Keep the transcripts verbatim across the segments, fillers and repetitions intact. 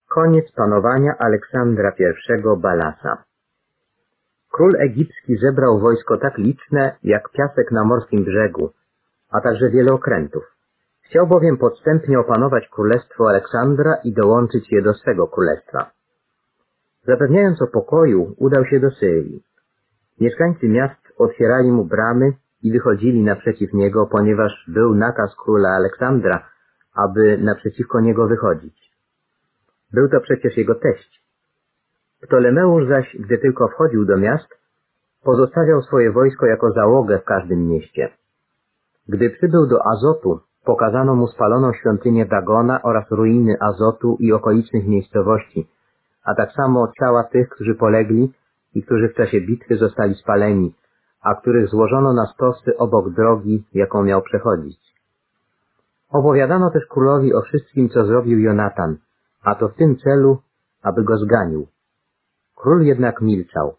Koniec panowania Aleksandra pierwszego Balasa. Król egipski zebrał wojsko tak liczne, jak piasek na morskim brzegu, a także wiele okrętów. Chciał bowiem podstępnie opanować królestwo Aleksandra i dołączyć je do swego królestwa. Zapewniając o pokoju, udał się do Syrii. Mieszkańcy miast otwierali mu bramy i wychodzili naprzeciw niego, ponieważ był nakaz króla Aleksandra, aby naprzeciwko niego wychodzić. Był to przecież jego teść. Ptolemeusz zaś, gdy tylko wchodził do miast, pozostawiał swoje wojsko jako załogę w każdym mieście. Gdy przybył do Azotu, pokazano mu spaloną świątynię Dagona oraz ruiny Azotu i okolicznych miejscowości, a tak samo ciała tych, którzy polegli i którzy w czasie bitwy zostali spaleni, a których złożono na stosy obok drogi, jaką miał przechodzić. Opowiadano też królowi o wszystkim, co zrobił Jonatan, a to w tym celu, aby go zganił. Król jednak milczał.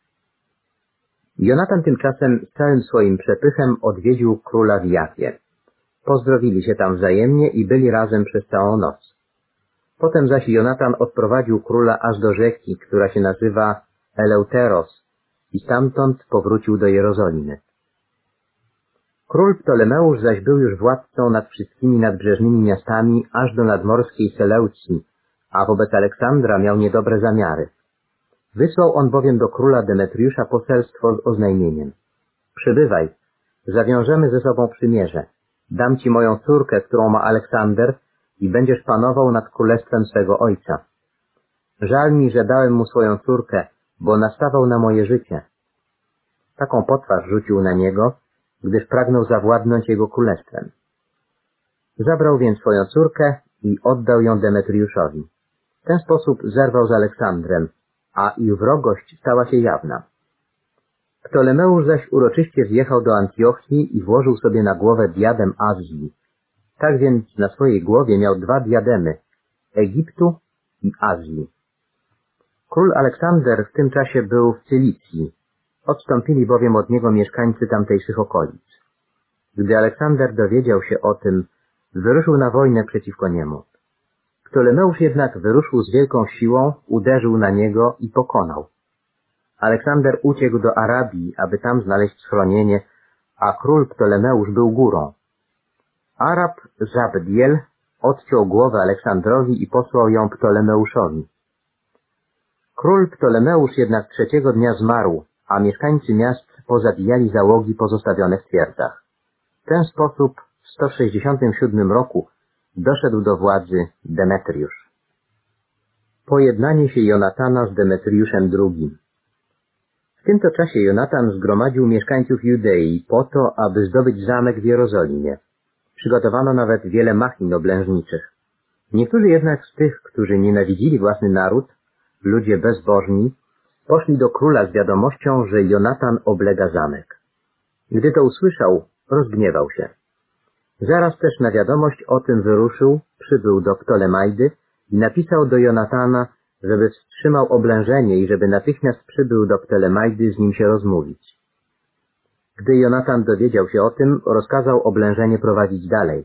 Jonatan tymczasem z całym swoim przepychem odwiedził króla w Jafie. Pozdrowili się tam wzajemnie i byli razem przez całą noc. Potem zaś Jonatan odprowadził króla aż do rzeki, która się nazywa Eleuteros, i stamtąd powrócił do Jerozolimy. Król Ptolemeusz zaś był już władcą nad wszystkimi nadbrzeżnymi miastami aż do nadmorskiej Seleucji, a wobec Aleksandra miał niedobre zamiary. Wysłał on bowiem do króla Demetriusza poselstwo z oznajmieniem: przybywaj, zawiążemy ze sobą przymierze. Dam ci moją córkę, którą ma Aleksander, i będziesz panował nad królestwem swego ojca. Żal mi, że dałem mu swoją córkę, bo nastawał na moje życie. Taką potwarz rzucił na niego, gdyż pragnął zawładnąć jego królestwem. Zabrał więc swoją córkę i oddał ją Demetriuszowi. W ten sposób zerwał z Aleksandrem, a ich wrogość stała się jawna. Ptolemeusz zaś uroczyście wjechał do Antiochii i włożył sobie na głowę diadem Azji. Tak więc na swojej głowie miał dwa diademy — Egiptu i Azji. Król Aleksander w tym czasie był w Cylicji. Odstąpili bowiem od niego mieszkańcy tamtejszych okolic. Gdy Aleksander dowiedział się o tym, wyruszył na wojnę przeciwko niemu. Ptolemeusz jednak wyruszył z wielką siłą, uderzył na niego i pokonał. Aleksander uciekł do Arabii, aby tam znaleźć schronienie, a król Ptolemeusz był górą. Arab Zabdiel odciął głowę Aleksandrowi i posłał ją Ptolemeuszowi. Król Ptolemeusz jednak trzeciego dnia zmarł, a mieszkańcy miast pozabijali załogi pozostawione w twierdzach. W ten sposób w sto sześćdziesiątym siódmym roku doszedł do władzy Demetriusz. Pojednanie się Jonatana z Demetriuszem drugim. W tym to czasie Jonatan zgromadził mieszkańców Judei po to, aby zdobyć zamek w Jerozolimie. Przygotowano nawet wiele machin oblężniczych. Niektórzy jednak z tych, którzy nienawidzili własny naród, ludzie bezbożni, poszli do króla z wiadomością, że Jonatan oblega zamek. Gdy to usłyszał, rozgniewał się. Zaraz też na wiadomość o tym wyruszył, przybył do Ptolemajdy i napisał do Jonatana, żeby wstrzymał oblężenie i żeby natychmiast przybył do Ptolemajdy z nim się rozmówić. Gdy Jonatan dowiedział się o tym, rozkazał oblężenie prowadzić dalej.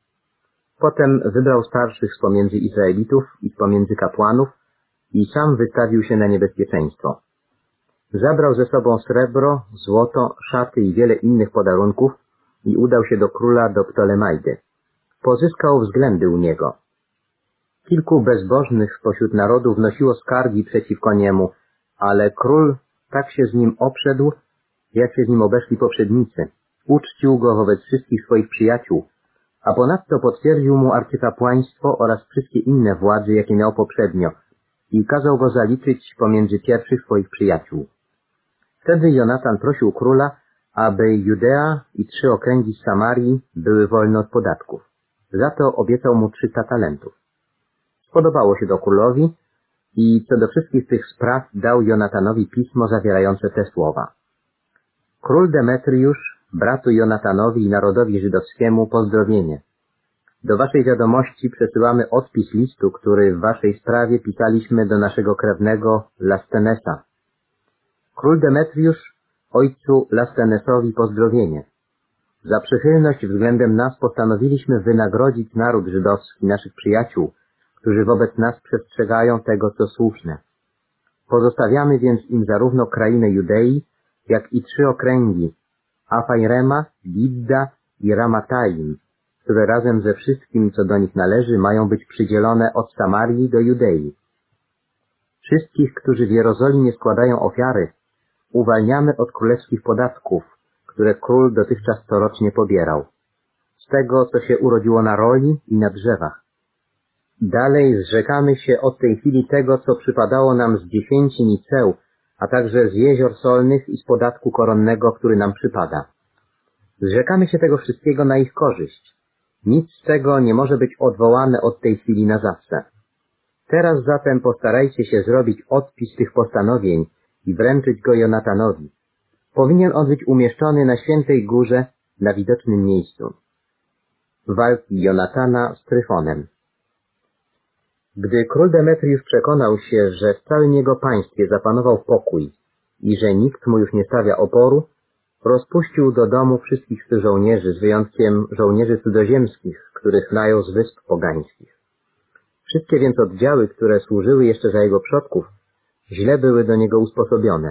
Potem wybrał starszych z pomiędzy Izraelitów i z pomiędzy kapłanów i sam wystawił się na niebezpieczeństwo. Zabrał ze sobą srebro, złoto, szaty i wiele innych podarunków i udał się do króla do Ptolemajdy. Pozyskał względy u niego. Kilku bezbożnych spośród narodu wnosiło skargi przeciwko niemu, ale król tak się z nim obszedł, jak się z nim obeszli poprzednicy. Uczcił go wobec wszystkich swoich przyjaciół, a ponadto potwierdził mu arcykapłaństwo oraz wszystkie inne władze, jakie miał poprzednio, i kazał go zaliczyć pomiędzy pierwszych swoich przyjaciół. Wtedy Jonatan prosił króla, aby Judea i trzy okręgi z Samarii były wolne od podatków. Za to obiecał mu trzysta talentów. Spodobało się to królowi i co do wszystkich tych spraw dał Jonatanowi pismo zawierające te słowa. Król Demetriusz, bratu Jonatanowi i narodowi żydowskiemu pozdrowienie. Do waszej wiadomości przesyłamy odpis listu, który w waszej sprawie pisaliśmy do naszego krewnego Lastenesa. Król Demetriusz, ojcu Lastenesowi pozdrowienie. Za przychylność względem nas postanowiliśmy wynagrodzić naród żydowski, naszych przyjaciół, którzy wobec nas przestrzegają tego, co słuszne. Pozostawiamy więc im zarówno krainę Judei, jak i trzy okręgi, Afairema, Gidda i Ramataim, które razem ze wszystkim, co do nich należy, mają być przydzielone od Samarii do Judei. Wszystkich, którzy w Jerozolimie składają ofiary, uwalniamy od królewskich podatków, które król dotychczas corocznie pobierał, z tego, co się urodziło na roli i na drzewach. Dalej zrzekamy się od tej chwili tego, co przypadało nam z dziesięci niceł, a także z jezior solnych i z podatku koronnego, który nam przypada. Zrzekamy się tego wszystkiego na ich korzyść. Nic z tego nie może być odwołane od tej chwili na zawsze. Teraz zatem postarajcie się zrobić odpis tych postanowień i wręczyć go Jonatanowi. Powinien on być umieszczony na świętej górze, na widocznym miejscu. Walki Jonatana z Tryfonem. Gdy król Demetriusz przekonał się, że w całym jego państwie zapanował pokój i że nikt mu już nie stawia oporu, rozpuścił do domu wszystkich swych żołnierzy, z wyjątkiem żołnierzy cudzoziemskich, których najął z wysp pogańskich. Wszystkie więc oddziały, które służyły jeszcze za jego przodków, źle były do niego usposobione.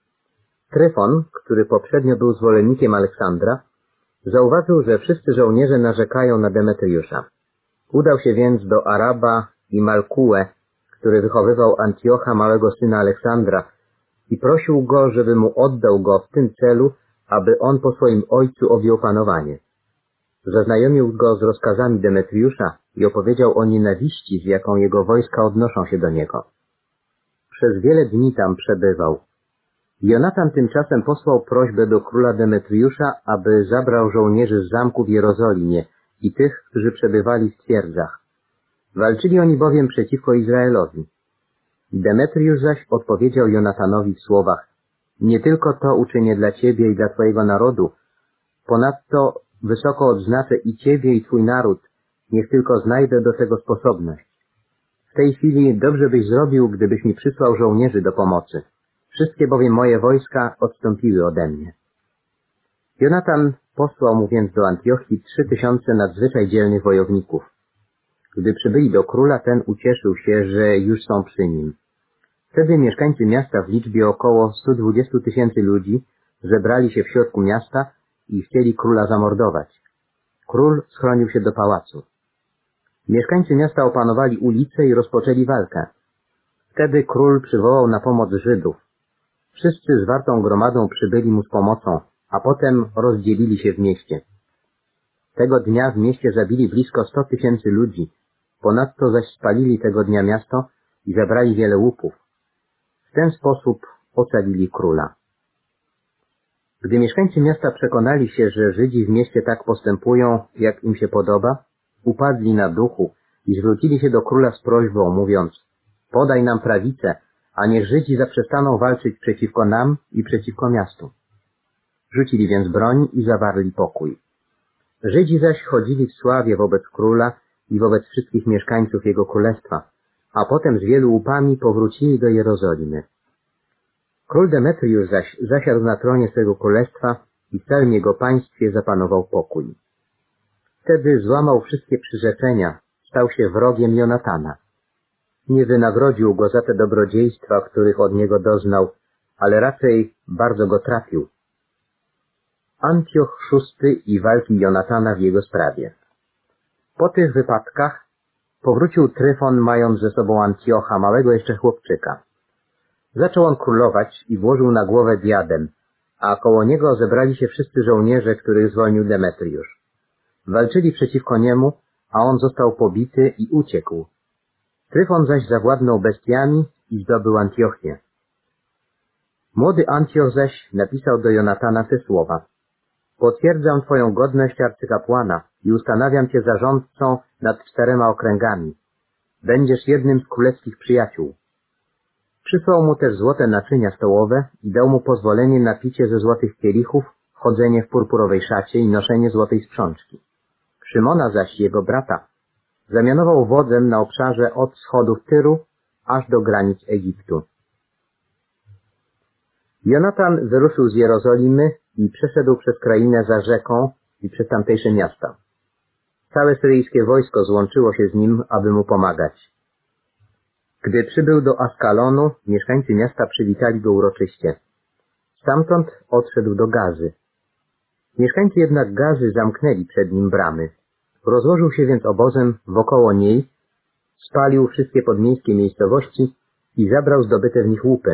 Tryfon, który poprzednio był zwolennikiem Aleksandra, zauważył, że wszyscy żołnierze narzekają na Demetriusza. Udał się więc do Araba i Malkue, który wychowywał Antiocha, małego syna Aleksandra, i prosił go, żeby mu oddał go w tym celu, aby on po swoim ojcu objął panowanie. Zaznajomił go z rozkazami Demetriusza i opowiedział o nienawiści, z jaką jego wojska odnoszą się do niego. Przez wiele dni tam przebywał. Jonatan tymczasem posłał prośbę do króla Demetriusza, aby zabrał żołnierzy z zamku w Jerozolimie i tych, którzy przebywali w twierdzach. Walczyli oni bowiem przeciwko Izraelowi. Demetriusz zaś odpowiedział Jonatanowi w słowach: nie tylko to uczynię dla ciebie i dla twojego narodu, ponadto wysoko odznaczę i ciebie i twój naród, niech tylko znajdę do tego sposobność. W tej chwili dobrze byś zrobił, gdybyś mi przysłał żołnierzy do pomocy. Wszystkie bowiem moje wojska odstąpiły ode mnie. Jonatan posłał mu więc do Antiochii trzy tysiące nadzwyczaj dzielnych wojowników. Gdy przybyli do króla, ten ucieszył się, że już są przy nim. Wtedy mieszkańcy miasta w liczbie około stu dwudziestu tysięcy ludzi zebrali się w środku miasta i chcieli króla zamordować. Król schronił się do pałacu. Mieszkańcy miasta opanowali ulice i rozpoczęli walkę. Wtedy król przywołał na pomoc Żydów. Wszyscy zwartą gromadą przybyli mu z pomocą, a potem rozdzielili się w mieście. Tego dnia w mieście zabili blisko sto tysięcy ludzi, ponadto zaś spalili tego dnia miasto i zabrali wiele łupów. W ten sposób ocalili króla. Gdy mieszkańcy miasta przekonali się, że Żydzi w mieście tak postępują, jak im się podoba, upadli na duchu i zwrócili się do króla z prośbą, mówiąc: podaj nam prawicę, a niech Żydzi zaprzestaną walczyć przeciwko nam i przeciwko miastu. Rzucili więc broń i zawarli pokój. Żydzi zaś chodzili w sławie wobec króla i wobec wszystkich mieszkańców jego królestwa, a potem z wielu łupami powrócili do Jerozolimy. Król Demetriusz zaś zasiadł na tronie swego królestwa i w całym jego państwie zapanował pokój. Wtedy złamał wszystkie przyrzeczenia, stał się wrogiem Jonatana. Nie wynagrodził go za te dobrodziejstwa, których od niego doznał, ale raczej bardzo go trafił. Antioch szósty i walki Jonatana w jego sprawie. Po tych wypadkach powrócił Tryfon, mając ze sobą Antiocha, małego jeszcze chłopczyka. Zaczął on królować i włożył na głowę diadem, a koło niego zebrali się wszyscy żołnierze, których zwolnił Demetriusz. Walczyli przeciwko niemu, a on został pobity i uciekł. Tryfon zaś zawładnął bestiami i zdobył Antiochię. Młody Antioch zaś napisał do Jonatana te słowa: potwierdzam twoją godność arcykapłana i ustanawiam cię zarządcą nad czterema okręgami. Będziesz jednym z królewskich przyjaciół. Przysłał mu też złote naczynia stołowe i dał mu pozwolenie na picie ze złotych kielichów, chodzenie w purpurowej szacie i noszenie złotej sprzączki. Szymona zaś, jego brata, zamianował wodzem na obszarze od wschodów Tyru aż do granic Egiptu. Jonatan wyruszył z Jerozolimy i przeszedł przez krainę za rzeką i przez tamtejsze miasta. Całe syryjskie wojsko złączyło się z nim, aby mu pomagać. Gdy przybył do Askalonu, mieszkańcy miasta przywitali go uroczyście. Stamtąd odszedł do Gazy. Mieszkańcy jednak Gazy zamknęli przed nim bramy. Rozłożył się więc obozem wokoło niej, spalił wszystkie podmiejskie miejscowości i zabrał zdobyte w nich łupy.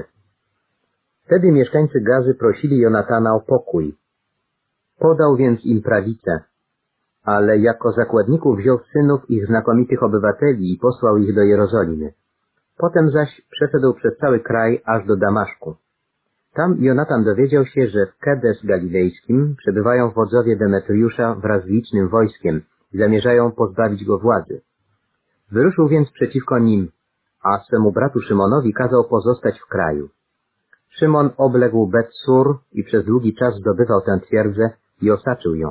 Wtedy mieszkańcy Gazy prosili Jonatana o pokój. Podał więc im prawicę, ale jako zakładników wziął synów ich znakomitych obywateli i posłał ich do Jerozolimy. Potem zaś przeszedł przez cały kraj aż do Damaszku. Tam Jonatan dowiedział się, że w Kedes Galilejskim przebywają wodzowie Demetriusza wraz z licznym wojskiem i zamierzają pozbawić go władzy. Wyruszył więc przeciwko nim, a swemu bratu Szymonowi kazał pozostać w kraju. Szymon obległ Bet-Sur i przez długi czas zdobywał tę twierdzę i osaczył ją.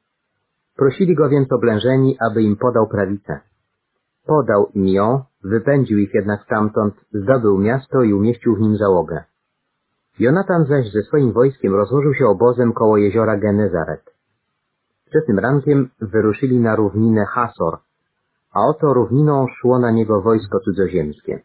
Prosili go więc oblężeni, aby im podał prawicę. Podał im ją, wypędził ich jednak stamtąd, zdobył miasto i umieścił w nim załogę. Jonatan zaś ze swoim wojskiem rozłożył się obozem koło jeziora Genezaret. Wczesnym rankiem wyruszyli na równinę Hasor, a oto równiną szło na niego wojsko cudzoziemskie.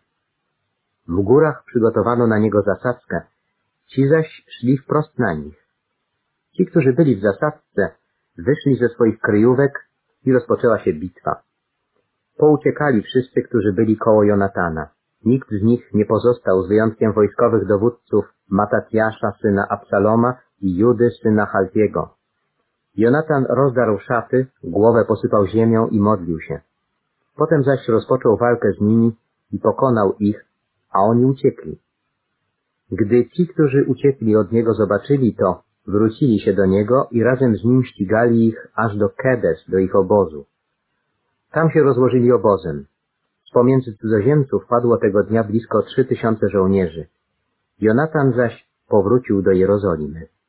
W górach przygotowano na niego zasadzkę, ci zaś szli wprost na nich. Ci, którzy byli w zasadzce, wyszli ze swoich kryjówek i rozpoczęła się bitwa. Pouciekali wszyscy, którzy byli koło Jonatana. Nikt z nich nie pozostał z wyjątkiem wojskowych dowódców Matatiasza, syna Absaloma i Judy, syna Chaltiego. Jonatan rozdarł szaty, głowę posypał ziemią i modlił się. Potem zaś rozpoczął walkę z nimi i pokonał ich, a oni uciekli. Gdy ci, którzy uciekli od niego, zobaczyli to, wrócili się do niego i razem z nim ścigali ich aż do Kedes, do ich obozu. Tam się rozłożyli obozem. Z pomiędzy cudzoziemców padło tego dnia blisko trzy tysiące żołnierzy. Jonatan zaś powrócił do Jerozolimy.